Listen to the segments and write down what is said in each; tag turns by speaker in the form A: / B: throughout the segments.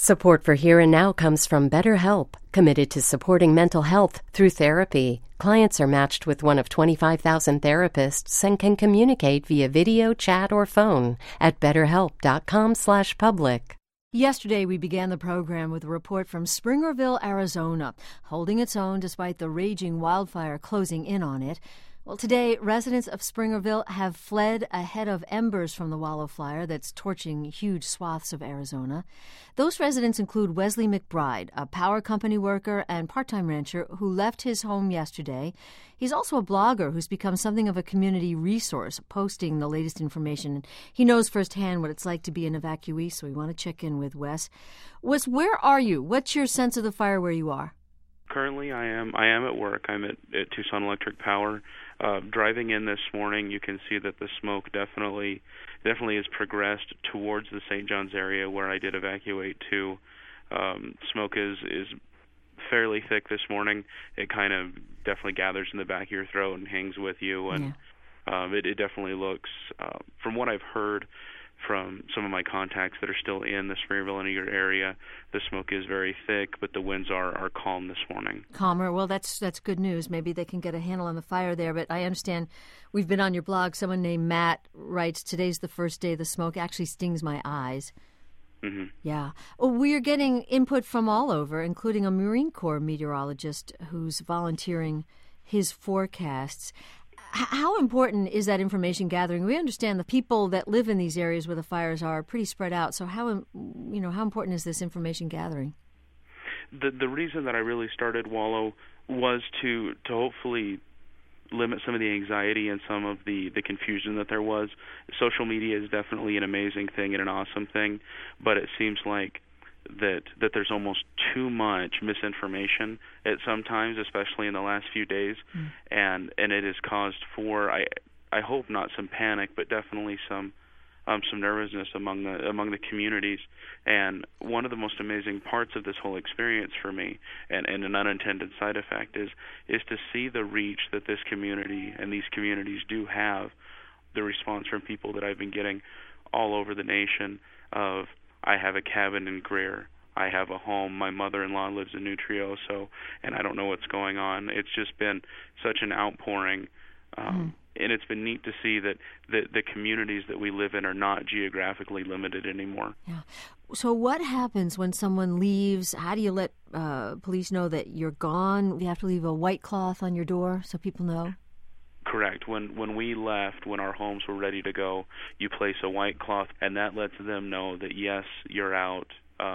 A: Support for Here and Now comes from BetterHelp, committed to supporting mental health through therapy. Clients are matched with one of 25,000 therapists and can communicate via video, chat, or phone at betterhelp.com/public.
B: Yesterday, we began the program with a report from Springerville, Arizona, holding its own despite the raging wildfire closing in on it. Well, today, residents of Springerville have fled ahead of embers from the Wallow fire that's torching huge swaths of Arizona. Those residents include Wesley McBride, a power company worker and part-time rancher who left his home yesterday. He's also a blogger who's become something of a community resource, posting the latest information. He knows firsthand what it's like to be an evacuee, so we want to check in with Wes. Wes, where are you? What's your sense of the fire where you are?
C: Currently, I am at work. I'm at Tucson Electric Power. Driving in this morning, you can see that the smoke definitely has progressed towards the St. John's area where I did evacuate to. Smoke is fairly thick this morning. It kind of definitely gathers in the back of your throat and hangs with you, and it definitely looks, from what I've heard from some of my contacts that are still in the Springerville and Eager area, the smoke is very thick, but the winds are calm this morning.
B: Calmer. Well, that's good news. Maybe they can get a handle on the fire there. But I understand we've been on your blog. Someone named Matt writes, today's the first day the smoke actually stings my eyes.
C: Mm-hmm.
B: Yeah. Well, we are getting input from all over, including a Marine Corps meteorologist who's volunteering his forecasts. How important is that information gathering? We understand the people that live in these areas where the fires are pretty spread out. So how important is this information gathering?
C: The reason that I really started Wallow was to hopefully limit some of the anxiety and some of the confusion that there was. Social media is definitely an amazing thing and an awesome thing, but it seems like that there's almost too much misinformation at sometimes, especially in the last few days, and it has caused for I hope not some panic, but definitely some nervousness among the communities. And one of the most amazing parts of this whole experience for me, and an unintended side effect, is to see the reach that this community and these communities do have, the response from people that I've been getting all over the nation of, I have a cabin in Greer. I have a home. My mother-in-law lives in New Trioso, and I don't know what's going on. It's just been such an outpouring, and it's been neat to see that the communities that we live in are not geographically limited anymore.
B: Yeah. So what happens when someone leaves? How do you let police know that you're gone? You have to leave a white cloth on your door so people know?
C: Correct. When we left, when our homes were ready to go, you place a white cloth, and that lets them know that, yes, you're out.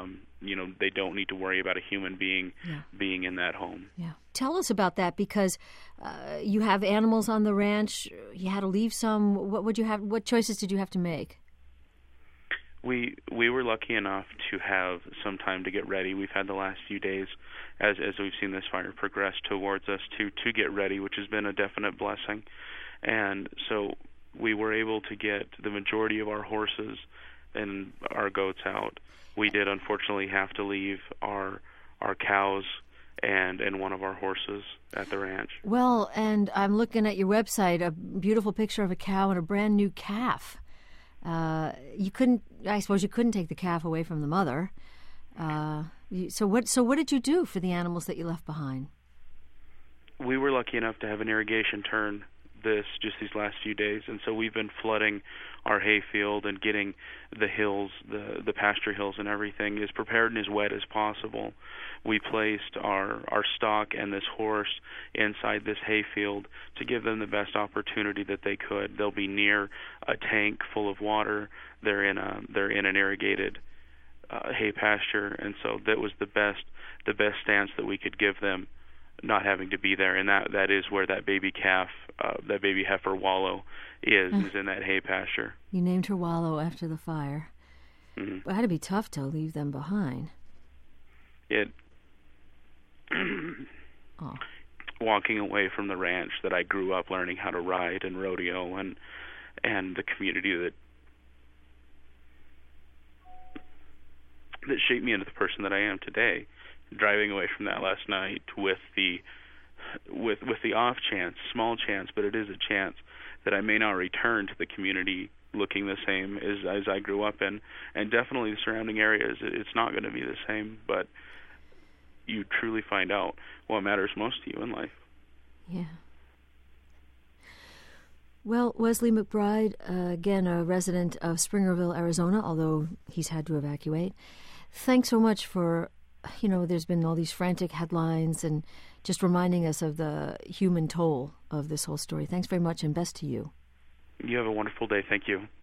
C: They don't need to worry about a human being being in that home. Yeah.
B: Tell us about that, because you have animals on the ranch. You had to leave some. What choices did you have to make?
C: We were lucky enough to have some time to get ready. We've had the last few days, as we've seen this fire progress towards us, to get ready, which has been a definite blessing. And so we were able to get the majority of our horses and our goats out. We did unfortunately have to leave our cows and one of our horses at the ranch.
B: Well, and I'm looking at your website, a beautiful picture of a cow and a brand new calf. I suppose you couldn't take the calf away from the mother. So what did you do for the animals that you left behind?
C: We were lucky enough to have an irrigation turn these last few days, and so we've been flooding our hay field and getting the hills, the pasture hills and everything as prepared and as wet as possible. We placed our stock and this horse inside this hay field to give them the best opportunity that they could. They'll be near a tank full of water. They're in an irrigated hay pasture, and so that was the best stance that we could give them, not having to be there. And that is where that baby calf, that baby heifer Wallow is in that hay pasture.
B: You named her Wallow after the fire.
C: Mm-hmm.
B: Well, it had to be tough to leave them behind.
C: Walking away from the ranch that I grew up learning how to ride and rodeo, and the community that shaped me into the person that I am today. Driving away from that last night with the off chance, small chance, but it is a chance that I may not return to the community looking the same as I grew up in, and definitely the surrounding areas. It's not going to be the same, but you truly find out what matters most to you in life.
B: Yeah. Well, Wesley McBride, again, a resident of Springerville, Arizona, although he's had to evacuate. Thanks so much for, there's been all these frantic headlines and just reminding us of the human toll of this whole story. Thanks very much, and best to you.
C: You have a wonderful day. Thank you.